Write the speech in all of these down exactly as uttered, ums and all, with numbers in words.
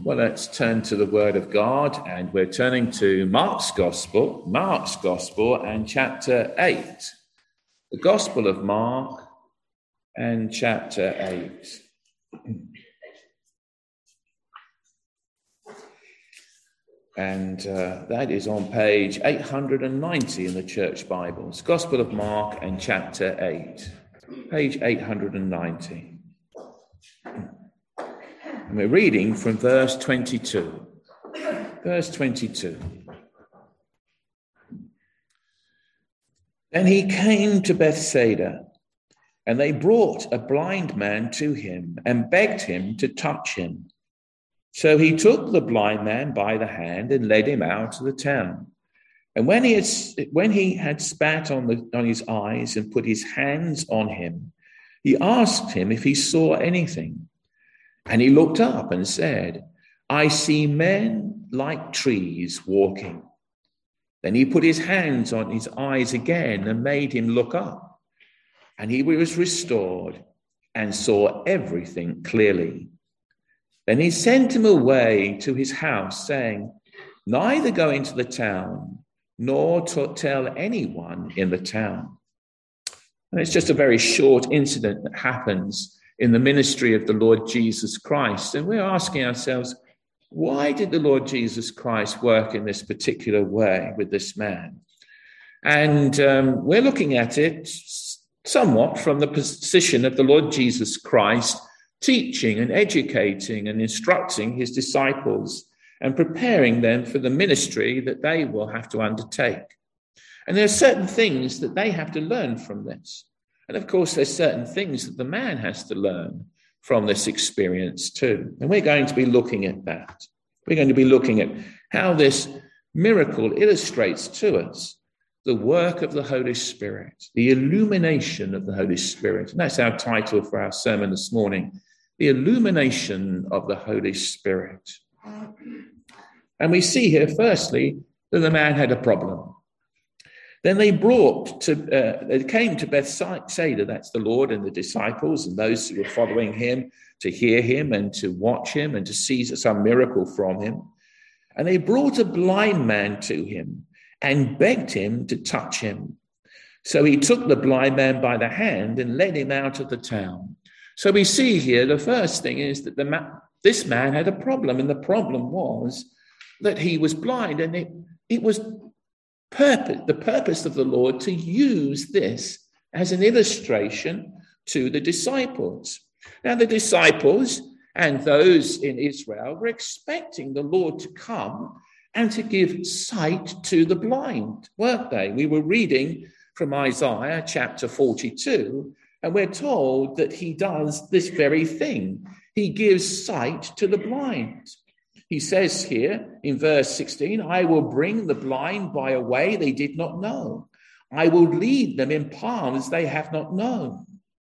Well, let's turn to the Word of God, and we're turning to Mark's Gospel, Mark's Gospel and chapter eight. The Gospel of Mark and chapter eight. And uh, that is on page eight hundred ninety in the Church Bibles. Gospel of Mark and chapter eight, page eight hundred ninety. And we're reading from verse twenty-two. Verse twenty-two. Then he came to Bethsaida, and they brought a blind man to him and begged him to touch him. So he took the blind man by the hand and led him out of the town. And when he had, when he had spat on, the, on his eyes and put his hands on him, he asked him if he saw anything. And he looked up and said, I see men like trees walking. Then he put his hands on his eyes again and made him look up. And he was restored and saw everything clearly. Then he sent him away to his house, saying, neither go into the town, nor to tell anyone in the town. And it's just a very short incident that happens in the ministry of the Lord Jesus Christ. And we're asking ourselves, why did the Lord Jesus Christ work in this particular way with this man? And um, we're looking at it somewhat from the position of the Lord Jesus Christ teaching and educating and instructing his disciples and preparing them for the ministry that they will have to undertake. And there are certain things that they have to learn from this. And of course, there's certain things that the man has to learn from this experience too. And we're going to be looking at that. We're going to be looking at how this miracle illustrates to us the work of the Holy Spirit, the illumination of the Holy Spirit. And that's our title for our sermon this morning, the illumination of the Holy Spirit. And we see here, firstly, that the man had a problem. Then they brought to, uh, they came to Bethsaida, that's the Lord and the disciples and those who were following him to hear him and to watch him and to see some miracle from him. And they brought a blind man to him and begged him to touch him. So he took the blind man by the hand and led him out of the town. So we see here, the first thing is that the ma- this man had a problem, and the problem was that he was blind, and it, it was purpose, the purpose of the Lord to use this as an illustration to the disciples. Now, the disciples and those in Israel were expecting the Lord to come and to give sight to the blind, weren't they? We were reading from Isaiah chapter forty-two, and we're told that he does this very thing. He gives sight to the blind. He says here in verse sixteen, I will bring the blind by a way they did not know. I will lead them in paths they have not known.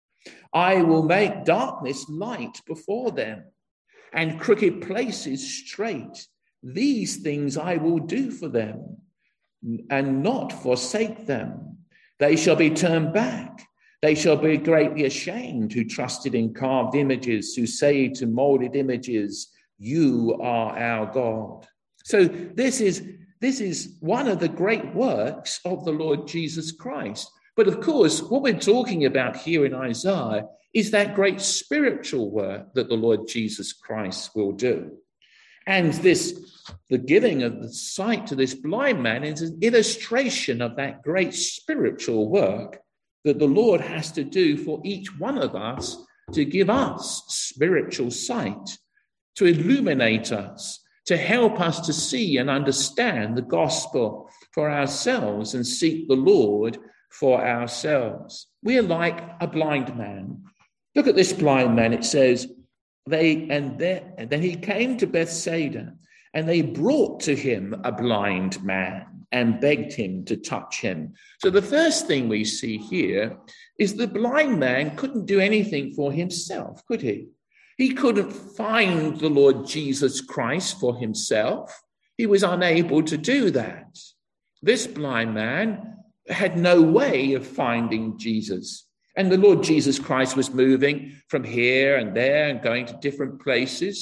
I will make darkness light before them and crooked places straight. These things I will do for them and not forsake them. They shall be turned back. They shall be greatly ashamed who trusted in carved images, who say to molded images, you are our God. So this is, this is one of the great works of the Lord Jesus Christ. But of course, what we're talking about here in Isaiah is that great spiritual work that the Lord Jesus Christ will do. And this, the giving of the sight to this blind man is an illustration of that great spiritual work that the Lord has to do for each one of us to give us spiritual sight, to illuminate us, to help us to see and understand the gospel for ourselves and seek the Lord for ourselves. We are like a blind man. Look at this blind man. It says, they and then, and then he came to Bethsaida, and they brought to him a blind man and begged him to touch him. So the first thing we see here is the blind man couldn't do anything for himself, could he? He couldn't find the Lord Jesus Christ for himself. He was unable to do that. This blind man had no way of finding Jesus. And the Lord Jesus Christ was moving from here and there and going to different places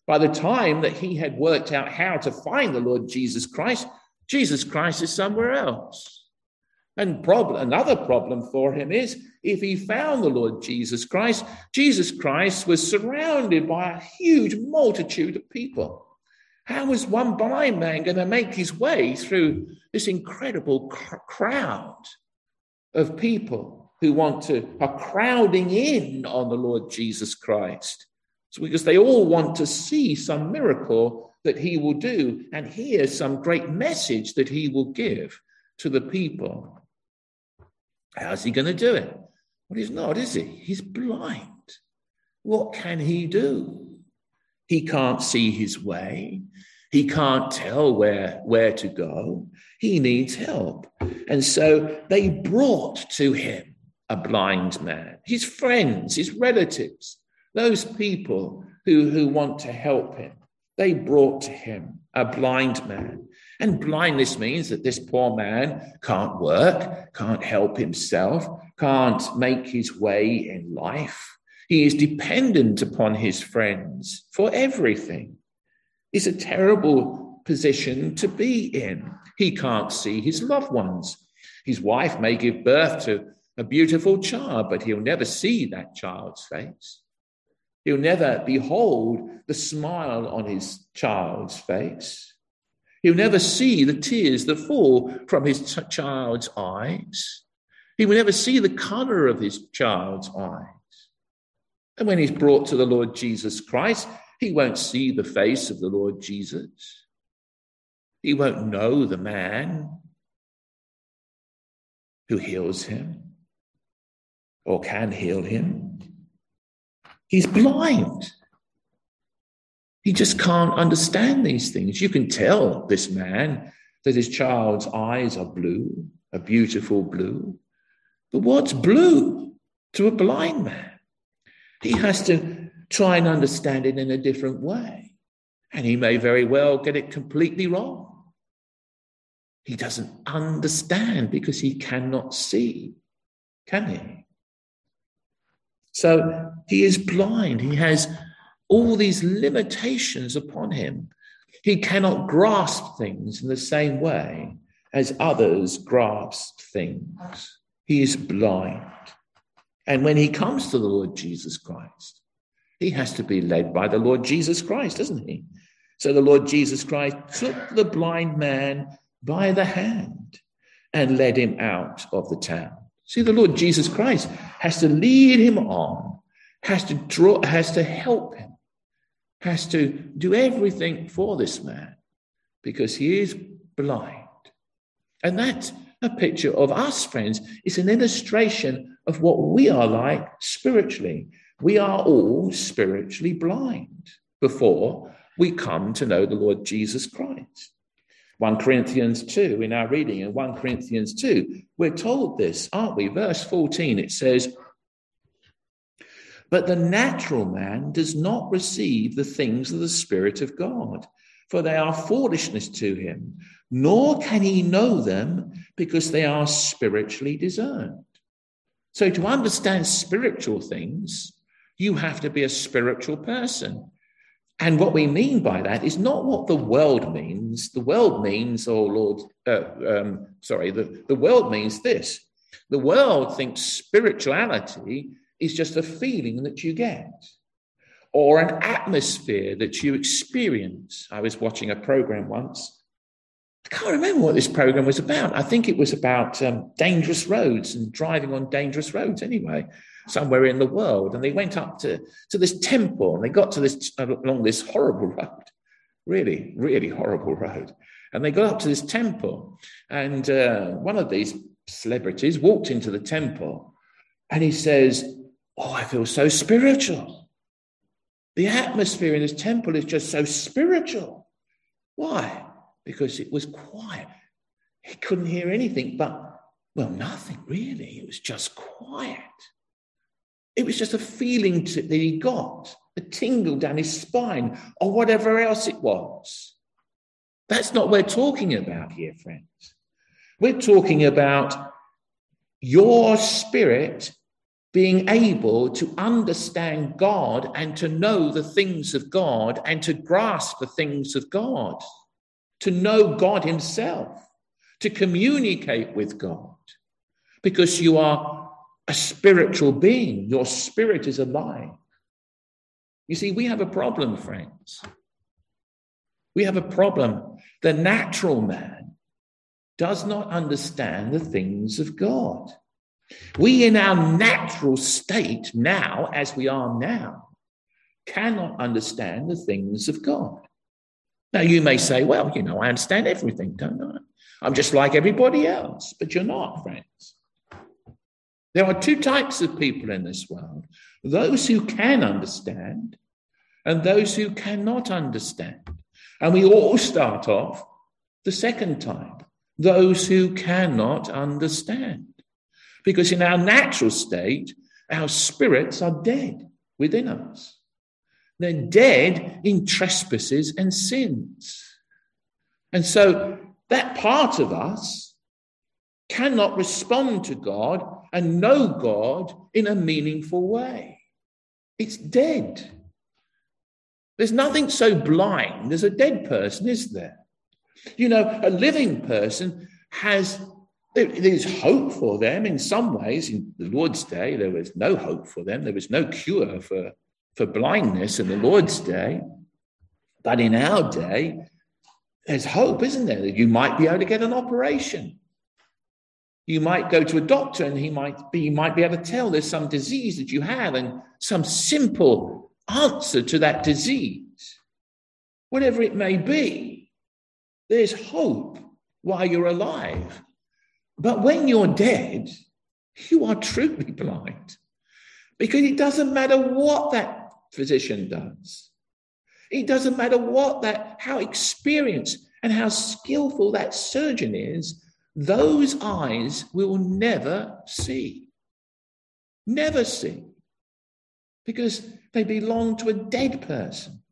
By the time that he had worked out how to find the Lord Jesus Christ, Jesus Christ is somewhere else. And problem, another problem for him is, if he found the Lord Jesus Christ, Jesus Christ was surrounded by a huge multitude of people. How was one blind man going to make his way through this incredible cr- crowd of people who want to, are crowding in on the Lord Jesus Christ? So because they all want to see some miracle that he will do and hear some great message that he will give to the people. How's he going to do it? Well, he's not, is he? He's blind. What can he do? He can't see his way. He can't tell where, where to go. He needs help. And so they brought to him a blind man, his friends, his relatives, those people who, who want to help him. They brought to him a blind man. And blindness means that this poor man can't work, can't help himself, can't make his way in life. He is dependent upon his friends for everything. It's a terrible position to be in. He can't see his loved ones. His wife may give birth to a beautiful child, but he'll never see that child's face. He'll never behold the smile on his child's face. He'll never see the tears that fall from his ch- child's eyes. He will never see the color of his child's eyes. And when he's brought to the Lord Jesus Christ, he won't see the face of the Lord Jesus. He won't know the man who heals him or can heal him. He's blind. He just can't understand these things. You can tell this man that his child's eyes are blue, a beautiful blue. But what's blue to a blind man? He has to try and understand it in a different way. And he may very well get it completely wrong. He doesn't understand because he cannot see, can he? So he is blind. He has all these limitations upon him. He cannot grasp things in the same way as others grasp things. He is blind. And when he comes to the Lord Jesus Christ, he has to be led by the Lord Jesus Christ, doesn't he? So the Lord Jesus Christ took the blind man by the hand and led him out of the town. See, the Lord Jesus Christ has to lead him on, has to draw, has to help him, has to do everything for this man because he is blind. And that's a picture of us, friends. It's an illustration of what we are like spiritually. We are all spiritually blind before we come to know the Lord Jesus Christ. First Corinthians two, in our reading in First Corinthians two, we're told this, aren't we? Verse fourteen, it says, "But the natural man does not receive the things of the Spirit of God, for they are foolishness to him, nor can he know them because they are spiritually discerned." So to understand spiritual things, you have to be a spiritual person. And what we mean by that is not what the world means. The world means, oh Lord, uh, um, sorry, the, the world means this. The world thinks spirituality is just a feeling that you get or an atmosphere that you experience. I was watching a program once. I can't remember what this program was about. I think it was about um, dangerous roads and driving on dangerous roads anyway, somewhere in the world. And they went up to, to this temple and they got to this along this horrible road, really, really horrible road. And they got up to this temple and uh, one of these celebrities walked into the temple and he says, "Oh, I feel so spiritual. The atmosphere in this temple is just so spiritual." Why? Because it was quiet. He couldn't hear anything but, well, nothing really. It was just quiet. It was just a feeling to, that he got, a tingle down his spine or whatever else it was. That's not what we're talking about here, friends. We're talking about your spirit being able to understand God and to know the things of God and to grasp the things of God, to know God himself, to communicate with God, because you are a spiritual being. Your spirit is alive. You see, we have a problem, friends. We have a problem. The natural man does not understand the things of God. We, in our natural state now, as we are now, cannot understand the things of God. Now, you may say, well, you know, I understand everything, don't I? I'm just like everybody else. But you're not, friends. There are two types of people in this world: those who can understand and those who cannot understand. And we all start off the second type, those who cannot understand. Because in our natural state, our spirits are dead within us. They're dead in trespasses and sins. And so that part of us cannot respond to God and know God in a meaningful way. It's dead. There's nothing so blind as a dead person, is there? You know, a living person has, there, there's hope for them in some ways. In the Lord's day, there was no hope for them. There was no cure for, for blindness in the Lord's day. But in our day, there's hope, isn't there? You might be able to get an operation. You might go to a doctor and he might be, you might be able to tell there's some disease that you have and some simple answer to that disease. Whatever it may be, there's hope while you're alive. But when you're dead, you are truly blind, because it doesn't matter what that physician does. It doesn't matter what that, how experienced and how skillful that surgeon is, those eyes will never see. Never see. Because they belong to a dead person,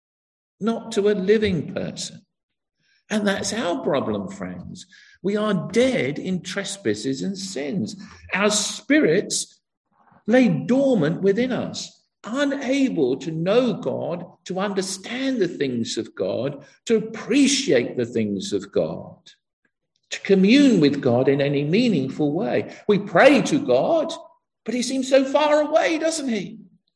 not to a living person. And that's our problem, friends. We are dead in trespasses and sins. Our spirits lay dormant within us, unable to know God, to understand the things of God, to appreciate the things of God, to commune with God in any meaningful way. We pray to God, but he seems so far away, doesn't he?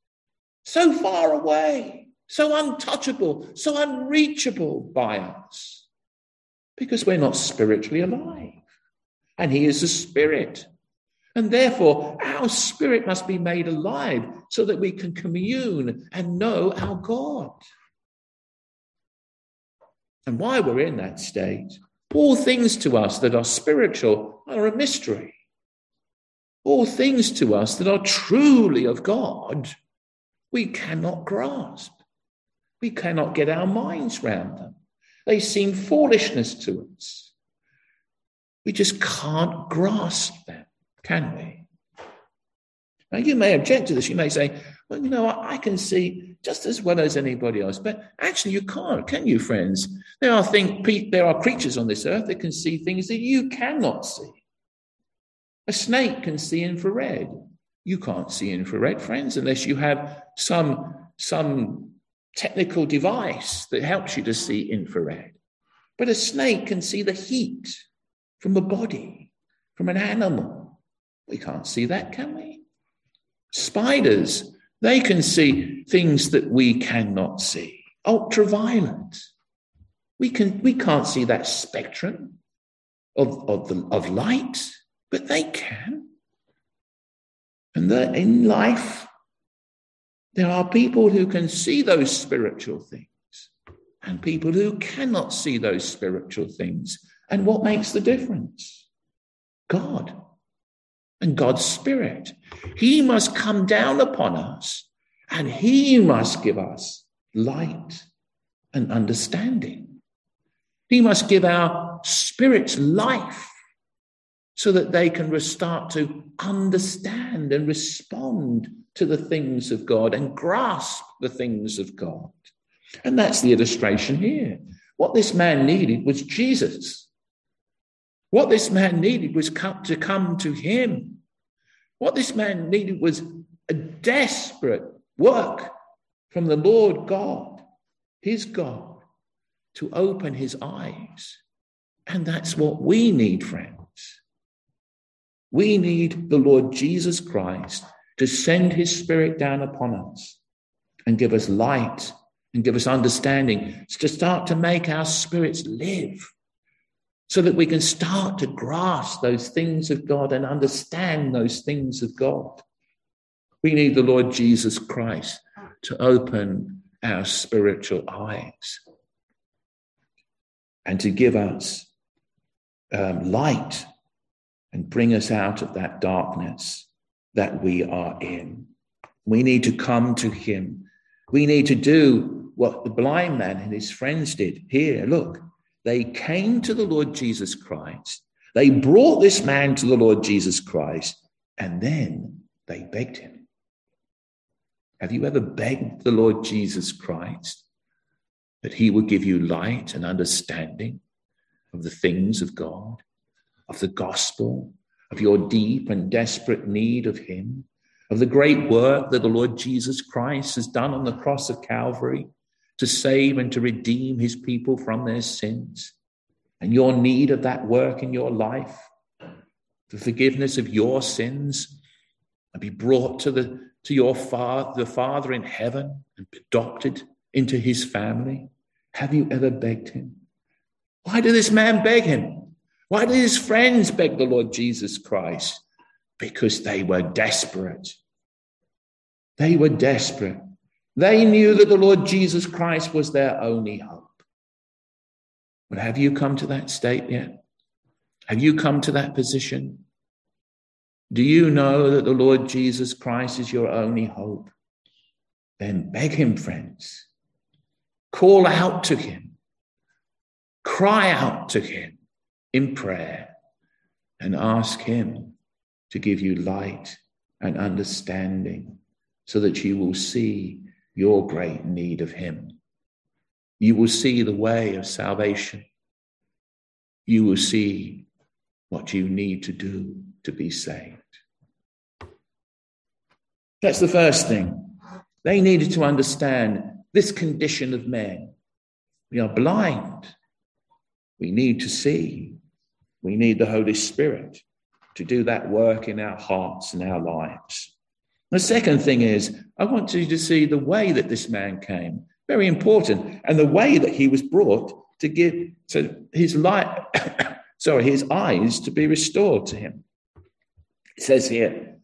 So far away, so untouchable, so unreachable by us, because we're not spiritually alive. And he is a spirit. And therefore, our spirit must be made alive so that we can commune and know our God. And while we're in that state, all things to us that are spiritual are a mystery. All things to us that are truly of God, we cannot grasp. We cannot get our minds round them. They seem foolishness to us. We just can't grasp them, can we? Now, you may object to this. You may say, well, you know, I can see just as well as anybody else. But actually, you can't, can you, friends? There are, things, there are creatures on this earth that can see things that you cannot see. A snake can see infrared. You can't see infrared, friends, unless you have some, some technical device that helps you to see infrared. But a snake can see the heat from a body, from an animal. We can't see that, can we? Spiders, they can see things that we cannot see. Ultraviolet. We can we can't see that spectrum of, of, the, of light, but they can. And that in life, there are people who can see those spiritual things and people who cannot see those spiritual things. And what makes the difference? God and God's Spirit. He must come down upon us and he must give us light and understanding. He must give our spirits life so that they can start to understand and respond to the things of God and grasp the things of God. And that's the illustration here. What this man needed was Jesus. What this man needed was come to come to him. What this man needed was a desperate work from the Lord God, his God, to open his eyes. And that's what we need, friends. We need the Lord Jesus Christ to send his Spirit down upon us and give us light and give us understanding, to start to make our spirits live, so that we can start to grasp those things of God and understand those things of God. We need the Lord Jesus Christ to open our spiritual eyes and to give us um, light and bring us out of that darkness that we are in. We need to come to him. We need to do what the blind man and his friends did. Here, look, they came to the Lord Jesus Christ. They brought this man to the Lord Jesus Christ, and then they begged him. Have you ever begged the Lord Jesus Christ that he would give you light and understanding of the things of God, of the gospel, of your deep and desperate need of him, of the great work that the Lord Jesus Christ has done on the cross of Calvary to save and to redeem his people from their sins, and your need of that work in your life, the forgiveness of your sins, and be brought to the to your father, the Father in heaven, and adopted into his family? Have you ever begged him? Why did this man beg him? Why did his friends beg the Lord Jesus Christ? Because they were desperate. They were desperate. They knew that the Lord Jesus Christ was their only hope. But have you come to that state yet? Have you come to that position? Do you know that the Lord Jesus Christ is your only hope? Then beg him, friends. Call out to him. Cry out to him in prayer and ask him to give you light and understanding so that you will see your great need of him. You will see the way of salvation. You will see what you need to do to be saved. That's the first thing. They needed to understand this condition of men. We are blind. We need to see. We need the Holy Spirit to do that work in our hearts and our lives. The second thing is, I want you to see the way that this man came. Very important. And the way that he was brought to give to his light, sorry, his eyes to be restored to him. It says here,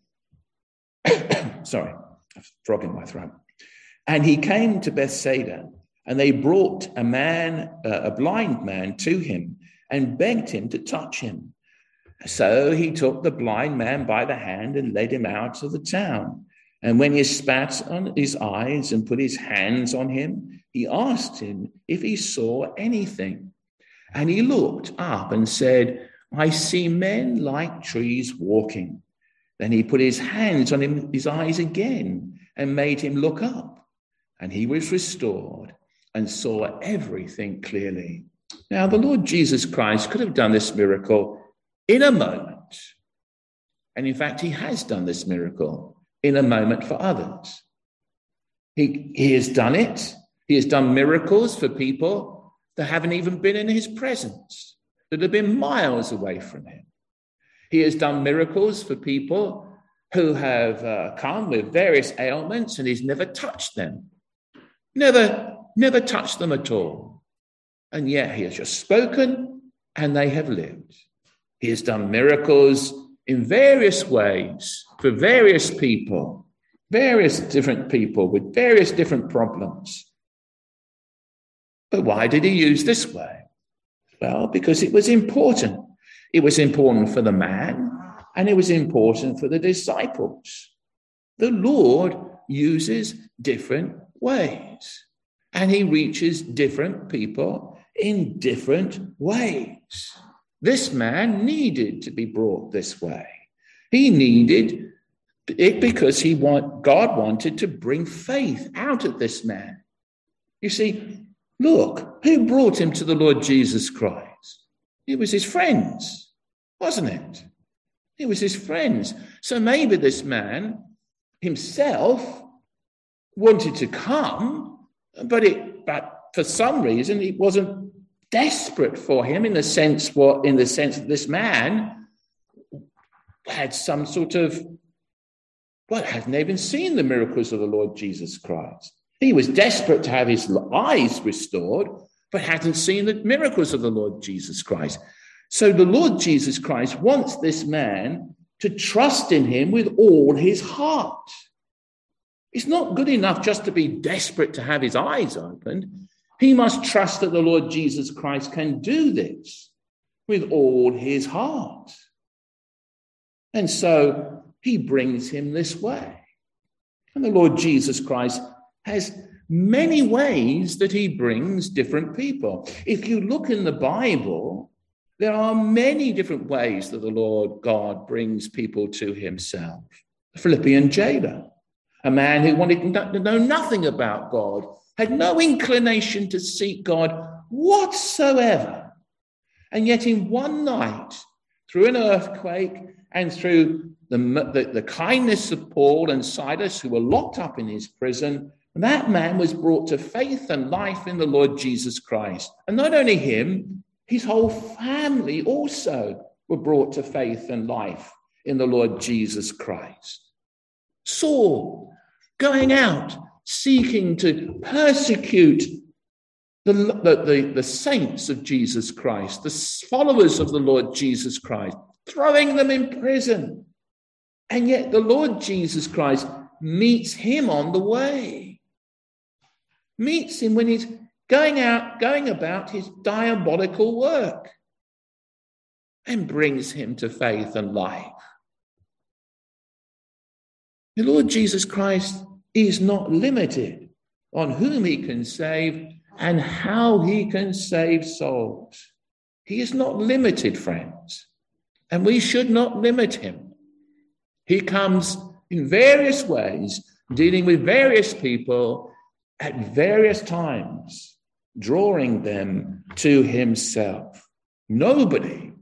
sorry, a frog in my throat. And he came to Bethsaida, and they brought a man, uh, a blind man, to him and begged him to touch him. So he took the blind man by the hand and led him out of the town. And when he spat on his eyes and put his hands on him, he asked him if he saw anything. And he looked up and said, I see men like trees walking. Then he put his hands on him, his eyes again, and made him look up. And he was restored and saw everything clearly. Now, the Lord Jesus Christ could have done this miracle in a moment. And in fact, he has done this miracle in a moment for others. He, he has done it. He has done miracles for people that haven't even been in his presence, that have been miles away from him. He has done miracles for people who have uh, come with various ailments, and he's never touched them. Never, never touched them at all. And yet he has just spoken, and they have lived. He has done miracles in various ways for various people, various different people with various different problems. But why did he use this way? Well, because it was important. It was important for the man, and it was important for the disciples. The Lord uses different ways, and he reaches different people in different ways. This man needed to be brought this way. He needed it because he want, God wanted to bring faith out of this man. You see, look, who brought him to the Lord Jesus Christ? It was his friends, wasn't it? It was his friends. So maybe this man himself wanted to come, but it, but for some reason it wasn't desperate for him in the sense what in the sense that this man had some sort of well, hadn't even seen the miracles of the Lord Jesus Christ. He was desperate to have his eyes restored, but hadn't seen the miracles of the Lord Jesus Christ. So the Lord Jesus Christ wants this man to trust in him with all his heart. It's not good enough just to be desperate to have his eyes opened. He must trust that the Lord Jesus Christ can do this with all his heart. And so he brings him this way. And the Lord Jesus Christ has many ways that he brings different people. If you look in the Bible, there are many different ways that the Lord God brings people to himself. The Philippian jailer, a man who wanted to know nothing about God, had no inclination to seek God whatsoever. And yet in one night, through an earthquake and through the, the, the kindness of Paul and Silas, who were locked up in his prison, that man was brought to faith and life in the Lord Jesus Christ. And not only him, his whole family also were brought to faith and life in the Lord Jesus Christ. Saul, going out, seeking to persecute the, the, the, the saints of Jesus Christ, the followers of the Lord Jesus Christ, throwing them in prison. And yet the Lord Jesus Christ meets him on the way, meets him when he's going out, going about his diabolical work, and brings him to faith and life. The Lord Jesus Christ is not limited on whom he can save and how he can save souls. He is not limited, friends, and we should not limit him. He comes in various ways, dealing with various people at various times, drawing them to himself. Nobody,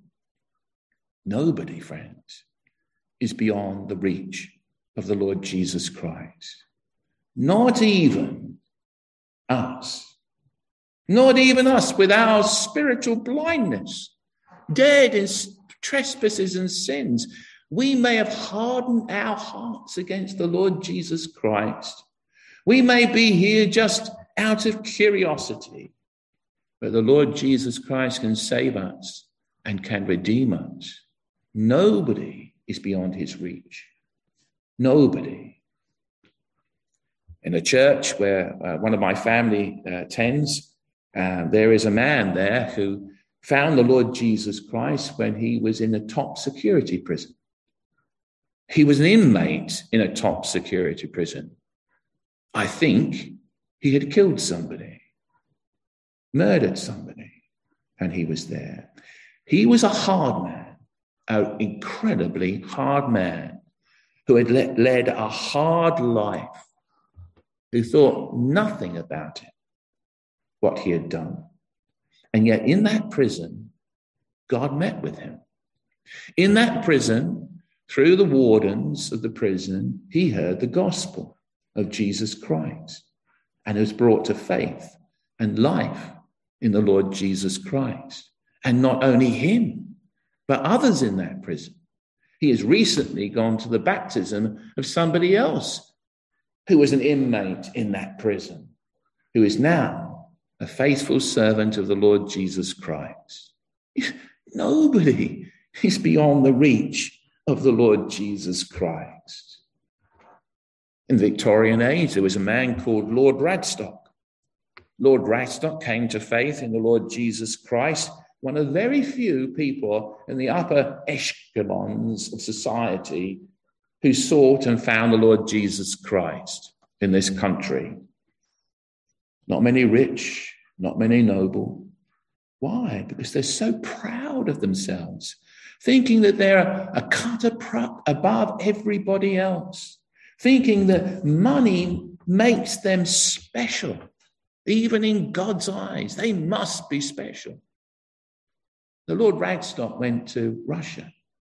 nobody, friends, is beyond the reach of the Lord Jesus Christ. Not even us. Not even us with our spiritual blindness, dead in trespasses and sins. We may have hardened our hearts against the Lord Jesus Christ. We may be here just out of curiosity, but the Lord Jesus Christ can save us and can redeem us. Nobody is beyond his reach. Nobody. In a church where uh, one of my family uh, attends, uh, there is a man there who found the Lord Jesus Christ when he was in a top security prison. He was an inmate in a top security prison. I think he had killed somebody, murdered somebody, and he was there. He was a hard man, an incredibly hard man who had le- led a hard life, who thought nothing about it, what he had done. And yet in that prison, God met with him. In that prison, through the wardens of the prison, he heard the gospel of Jesus Christ and was brought to faith and life in the Lord Jesus Christ. And not only him, but others in that prison. He has recently gone to the baptism of somebody else who was an inmate in that prison, who is now a faithful servant of the Lord Jesus Christ. Nobody is beyond the reach of the Lord Jesus Christ. In the Victorian age, there was a man called Lord Radstock. Lord Radstock came to faith in the Lord Jesus Christ, one of very few people in the upper echelons of society who sought and found the Lord Jesus Christ in this country. Not many rich, not many noble. Why? Because they're so proud of themselves, thinking that they're a cut above everybody else, thinking that money makes them special. Even in God's eyes, they must be special. The Lord Radstock went to Russia.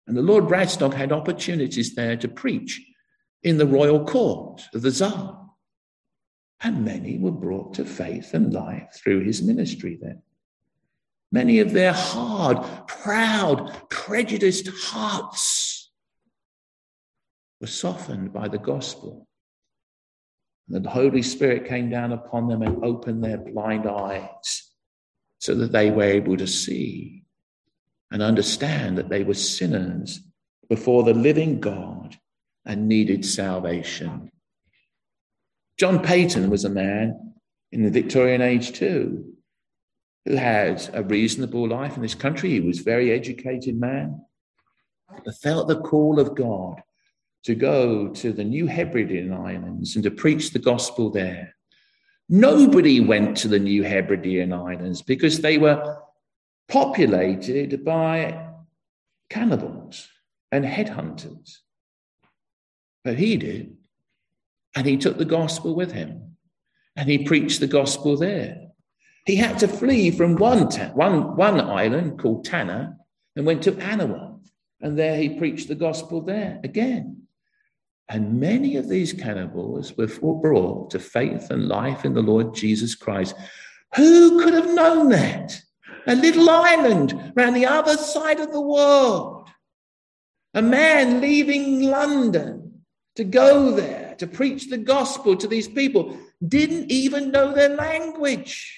And the Lord Radstock had opportunities there to preach in the royal court of the Tsar. And many were brought to faith and life through his ministry there. Many of their hard, proud, prejudiced hearts were softened by the gospel. And the Holy Spirit came down upon them and opened their blind eyes so that they were able to see and understand that they were sinners before the living God and needed salvation. John Peyton was a man in the Victorian age too, who had a reasonable life in this country. He was a very educated man, but felt the call of God to go to the New Hebridean Islands and to preach the gospel there. Nobody went to the New Hebridean Islands because they were populated by cannibals and headhunters. But he did, and he took the gospel with him, and he preached the gospel there. He had to flee from one, ta- one, one island called Tanna and went to Anawa, and there he preached the gospel there again. And many of these cannibals were brought to faith and life in the Lord Jesus Christ. Who could have known that? A little island around the other side of the world. A man leaving London to go there to preach the gospel to these people, didn't even know their language.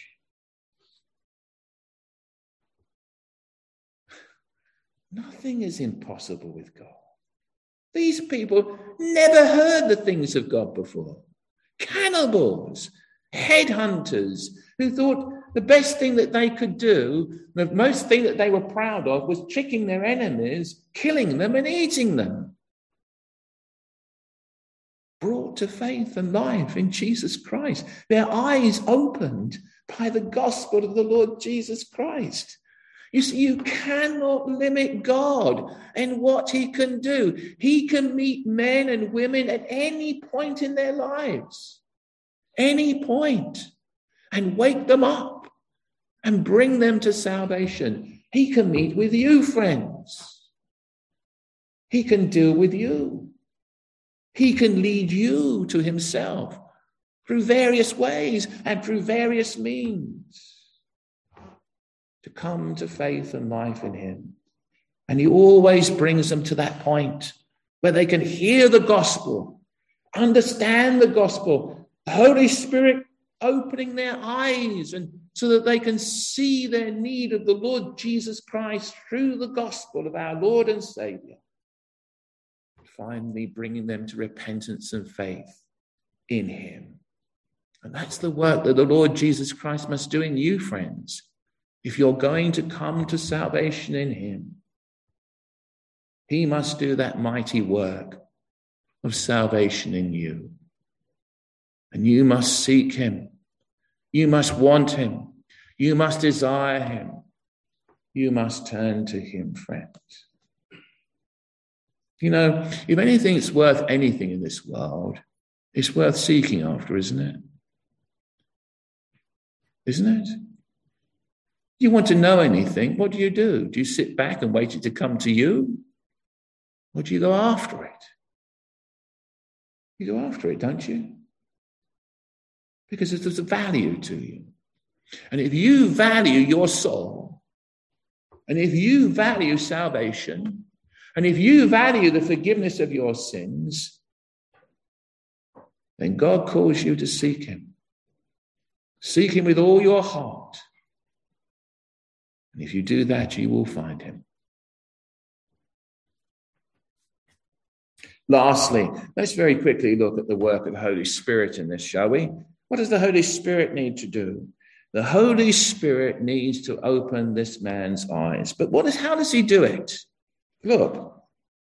Nothing is impossible with God. These people never heard the things of God before. Cannibals, headhunters, who thought the best thing that they could do, the most thing that they were proud of, was tricking their enemies, killing them and eating them. Brought to faith and life in Jesus Christ. Their eyes opened by the gospel of the Lord Jesus Christ. You see, you cannot limit God and what he can do. He can meet men and women at any point in their lives, any point, and wake them up and bring them to salvation. He can meet with you, friends. He can deal with you. He can lead you to himself through various ways and through various means, to come to faith and life in him. And he always brings them to that point where they can hear the gospel, understand the gospel, the Holy Spirit opening their eyes, and so that they can see their need of the Lord Jesus Christ through the gospel of our Lord and Savior. Finally, bringing them to repentance and faith in him. And that's the work that the Lord Jesus Christ must do in you, friends. If you're going to come to salvation in him, he must do that mighty work of salvation in you. And you must seek him. You must want him. You must desire him. You must turn to him, friends. You know, if anything's worth anything in this world, it's worth seeking after, isn't it? Isn't it? You want to know anything, what do you do? Do you sit back and wait it to come to you? Or do you go after it? You go after it, don't you? Because there's a value to you. And if you value your soul, and if you value salvation, and if you value the forgiveness of your sins, then God calls you to seek him. Seek him with all your heart. And if you do that, you will find him. Lastly, let's very quickly look at the work of the Holy Spirit in this, shall we? What does the Holy Spirit need to do? The Holy Spirit needs to open this man's eyes. But what is, how does he do it? Look,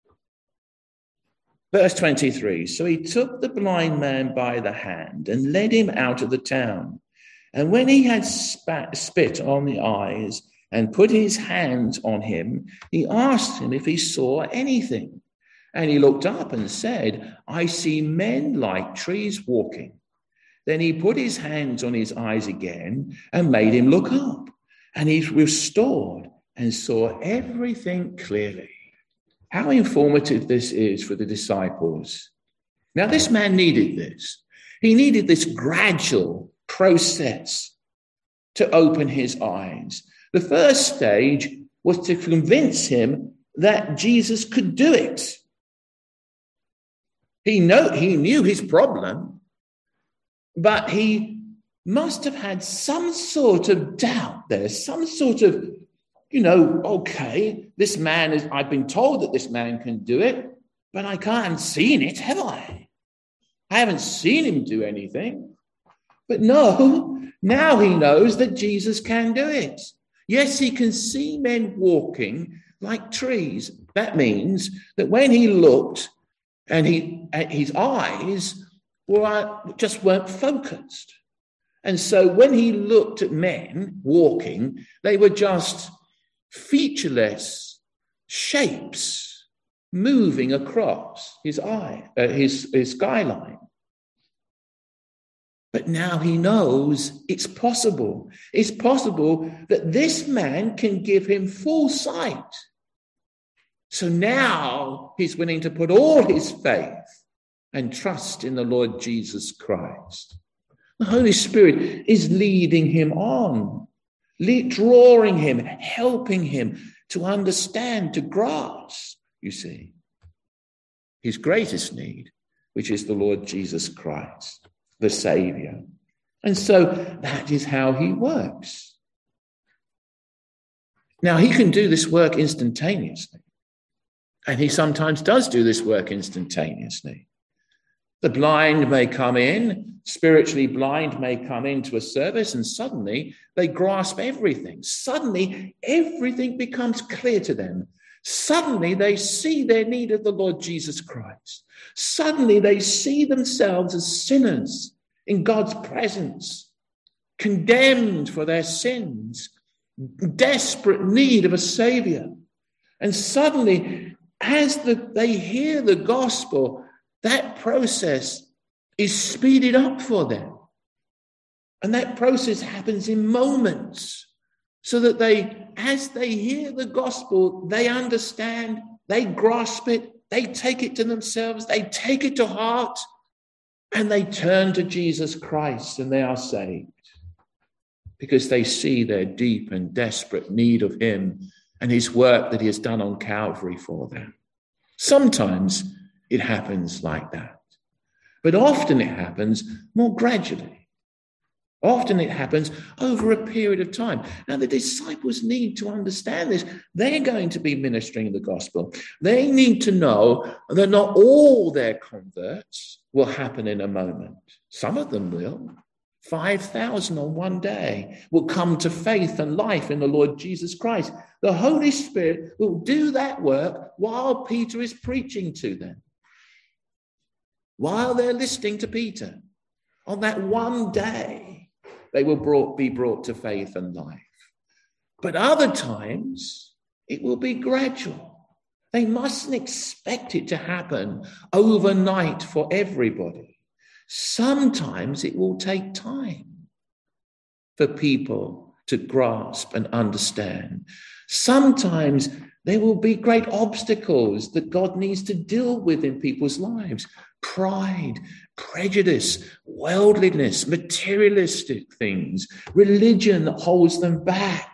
verse twenty-three. So he took the blind man by the hand and led him out of the town. And when he had spat, spit on the eyes and put his hands on him, he asked him if he saw anything. And he looked up and said, I see men like trees walking. Then he put his hands on his eyes again and made him look up. And he restored and saw everything clearly. how informative this is for the disciples. Now, this man needed this. He needed this gradual process to open his eyes. The first stage was to convince him that Jesus could do it. He, know, he knew his problem, but he must have had some sort of doubt there, some sort of, you know, okay, this man is, I've been told that this man can do it, but I can't seen it, have I? I haven't seen him do anything. But no, now he knows that Jesus can do it. Yes, he can see men walking like trees. That means that when he looked and he, his eyes were, just weren't focused. And so when he looked at men walking, they were just featureless shapes moving across his eye, uh, his, his skyline. But now he knows it's possible. It's possible that this man can give him full sight. So now he's willing to put all his faith and trust in the Lord Jesus Christ. The Holy Spirit is leading him on, lead, drawing him, helping him to understand, to grasp, you see, his greatest need, which is the Lord Jesus Christ, the Savior. And so that is how he works. Now, he can do this work instantaneously, and he sometimes does do this work instantaneously. The blind may come in, spiritually blind may come into a service, and suddenly they grasp everything. Suddenly, everything becomes clear to them. Suddenly, they see their need of the Lord Jesus Christ. Suddenly, they see themselves as sinners in God's presence, condemned for their sins, desperate need of a Savior. And suddenly, as the, they hear the gospel, that process is speeded up for them. And that process happens in moments, so that they, as they hear the gospel, they understand, they grasp it, they take it to themselves, they take it to heart, and they turn to Jesus Christ and they are saved. Because they see their deep and desperate need of him and his work that he has done on Calvary for them. Sometimes it happens like that. But often it happens more gradually. Often it happens over a period of time. Now, the disciples need to understand this. They're going to be ministering the gospel. They need to know that not all their converts will happen in a moment. Some of them will. five thousand on one day will come to faith and life in the Lord Jesus Christ. The Holy Spirit will do that work while Peter is preaching to them. While they're listening to Peter, on that one day, they will brought, be brought to faith and life. But other times, it will be gradual. They mustn't expect it to happen overnight for everybody. Sometimes it will take time for people to grasp and understand. Sometimes there will be great obstacles that God needs to deal with in people's lives. Pride, prejudice, worldliness, materialistic things, religion that holds them back.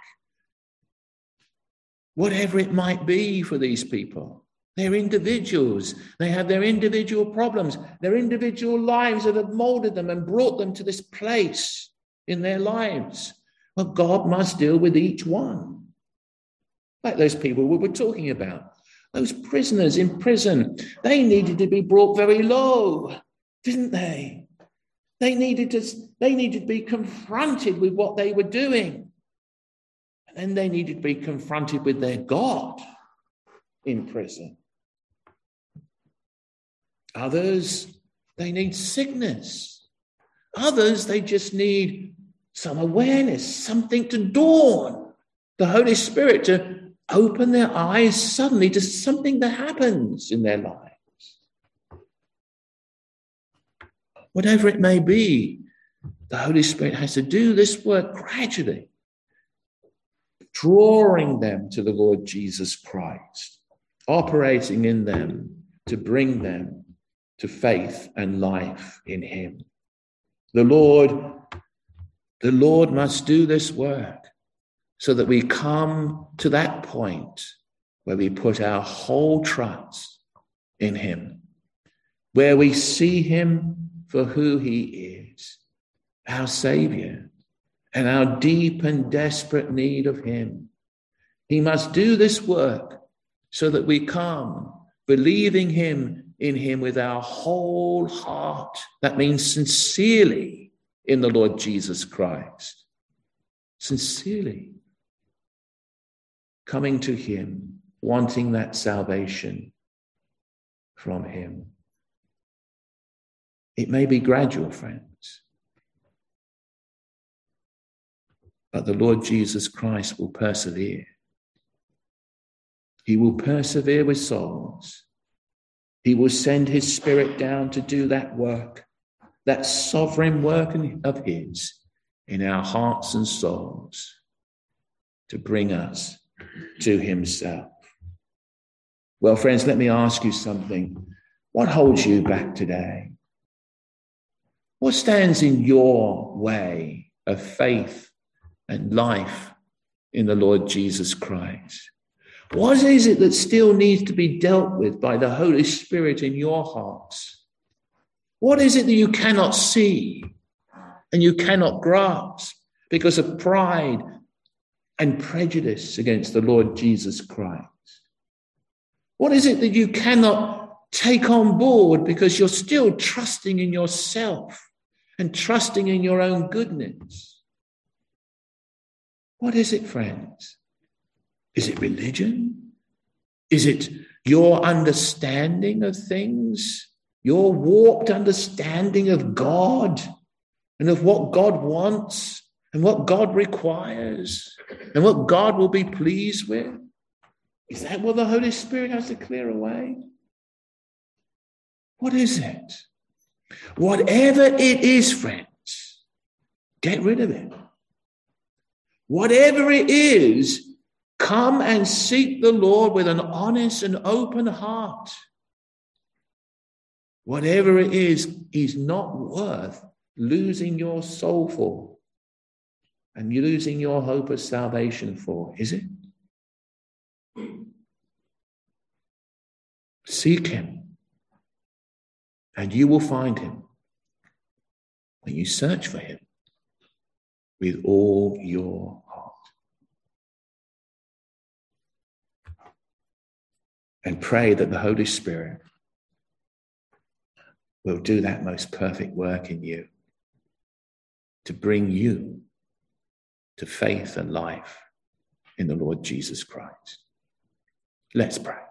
Whatever it might be for these people. They're individuals. They have their individual problems, their individual lives that have molded them and brought them to this place in their lives. Well, God must deal with each one. Like those people we were talking about. Those prisoners in prison, they needed to be brought very low, didn't they? They needed to, they needed to be confronted with what they were doing. And then they needed to be confronted with their God in prison. Others, they need sickness. Others, they just need some awareness, something to dawn. The Holy Spirit to open their eyes suddenly to something that happens in their lives. Whatever it may be, the Holy Spirit has to do this work gradually, drawing them to the Lord Jesus Christ. operating in them to bring them to faith and life in him. The Lord, the Lord must do this work so that we come to that point where we put our whole trust in him, where we see him for who he is, our Savior, and our deep and desperate need of him. He must do this work so that we come believing him in him with our whole heart. That means sincerely in the Lord Jesus Christ. Sincerely coming to him, wanting that salvation from him. It may be gradual, friends, but the Lord Jesus Christ will persevere. He will persevere with souls. He will send his Spirit down to do that work, that sovereign work of his in our hearts and souls, to bring us to himself. Well, friends, let me ask you something. What holds you back today? What stands in your way of faith and life in the Lord Jesus Christ? What is it that still needs to be dealt with by the Holy Spirit in your hearts? What is it that you cannot see and you cannot grasp because of pride and prejudice against the Lord Jesus Christ? What is it that you cannot take on board because you're still trusting in yourself and trusting in your own goodness? What is it, friends? Is it religion? Is it your understanding of things? Your warped understanding of God and of what God wants and what God requires and what God will be pleased with? Is that what the Holy Spirit has to clear away? What is it? Whatever it is, friends, get rid of it. Whatever it is, come and seek the Lord with an honest and open heart. Whatever it is, is not worth losing your soul for and losing your hope of salvation for, is it? Seek him, and you will find him when you search for him with all your heart. And pray that the Holy Spirit will do that most perfect work in you to bring you to faith and life in the Lord Jesus Christ. Let's pray.